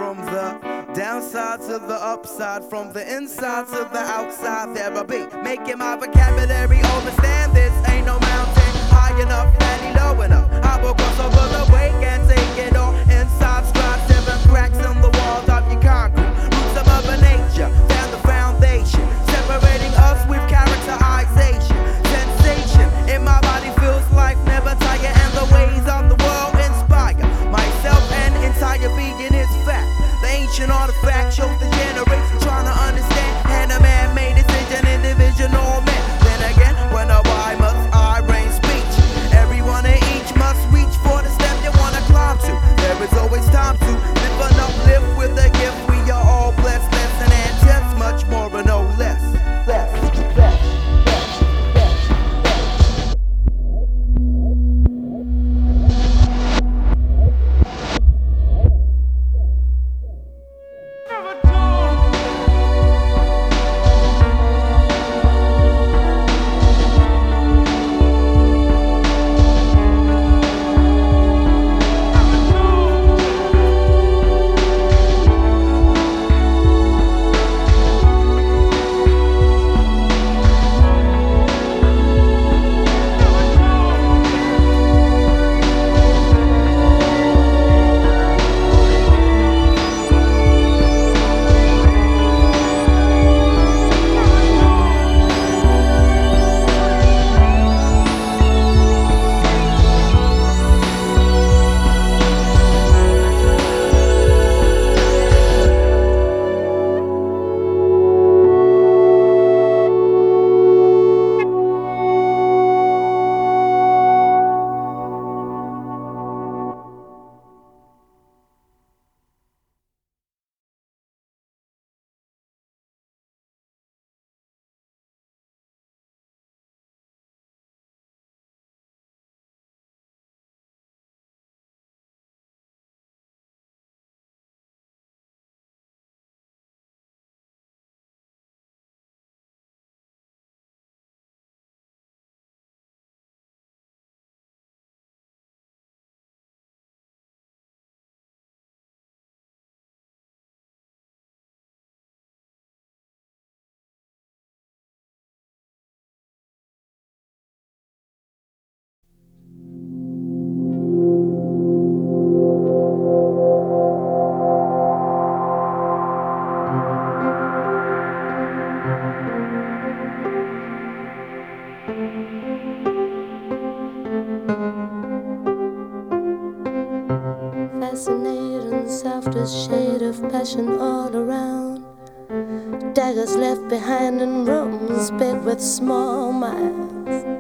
from the downside to the upside, from the inside to the outside. There I be, making my vocabulary understand this ain't no mountain high enough, valley low enough. I will cross over the way and take it all inside stride, 7 cracks in the walls of your concrete. Roots of Mother Nature, found the foundation, separating us with characterization. Sensation in my body feels like never tire, and the ways of the world inspire myself and entire being is fact. The ancient artifact shows the generation trying to understand, and a man made decision, individual man. Then again, when why must I reign speech? Everyone and each must reach for the step they wanna climb to. There is always time to live and uplift with a gift. We are all blessed, less than antics, much more but no less. Fascinating, softest shade of passion all around. Daggers left behind in rooms big with small minds.